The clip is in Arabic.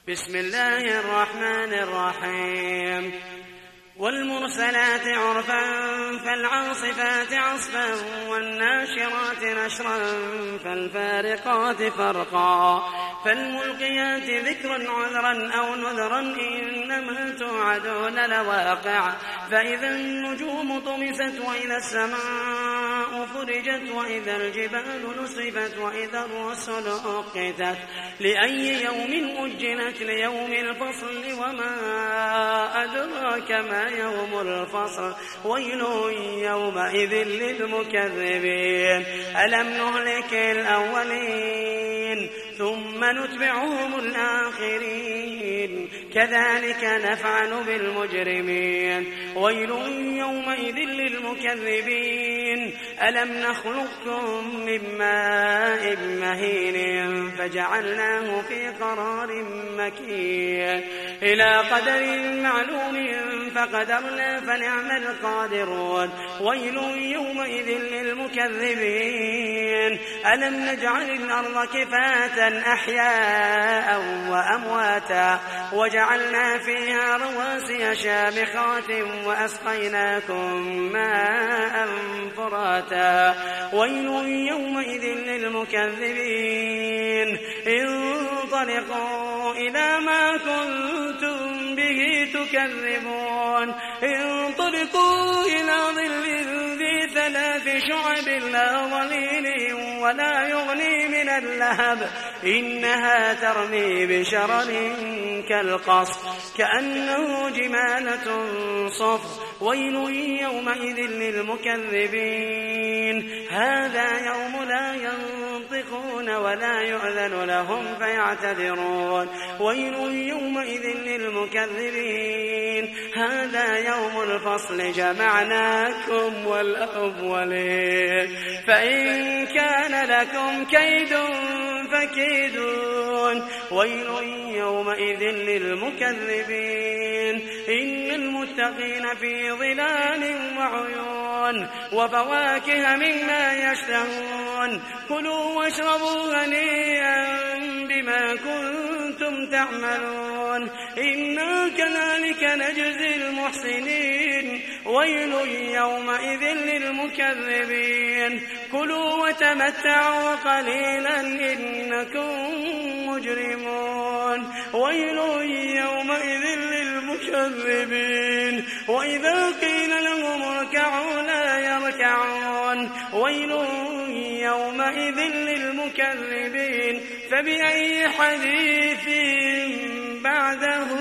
بسم الله الرحمن الرحيم والمرسلات عرفا فالعاصفات عصفا والناشرات نشرا فالفارقات فرقا فالملقيات ذكرا عذرا أو نذرا إنما توعدون لواقع فإذا النجوم طمست وإذا السماء فرجت وإذا الجبال نصفت وإذا الرسل أقتت لأي يوم أجلت ليوم الفصل وما أدراك ما يوم الفصل ويل يومئذ للمكذبين ألم نهلك الأولين ثم نتبعهم الآخرين كذلك نفعل بالمجرمين ويل يومئذ للمكذبين ألم نخلقكم من ماء مهين فجعلناه في قرار مكين إلى قدر معلوم فقدرنا فنعم القادرون ويل يومئذ للمكذبين ألم نجعل الأرض كفاة أحياء وأمواتا وجعلنا فيها رواسي شامخات وأسقيناكم ماء فراتا ويل يومئذ للمكذبين انطلقوا إلى ما كنتم به تكذبون انطلقوا إلى ظل ذي 3 شعب لا ظليل ولا يغني من اللهب إنها ترمي بشرر كالقصر كأنه جمالة صفر ويل يومئذ للمكذبين هذا يوم لا ينطقون ولا يؤذن لهم فيعتذرون ويل يومئذ للمكذبين هذا يوم الفصل جمعناكم والأولين فإن كان لكم كيد فكيدون ويل يومئذ للمكذبين إن المتقين في ظلال وعيون وفواكه مما يشتهون كلوا واشربوا هنيئا بما كنتم تعملون إنا كذلك نجزي المحسنين ويل يومئذ للمكذبين كلوا وتمتعوا قليلا إنكم مجرمون ويل يومئذ للمكذبين وإذا قيل لهم اركعوا لا يركعون ويل يومئذ للمكذبين فبأي حديث بعده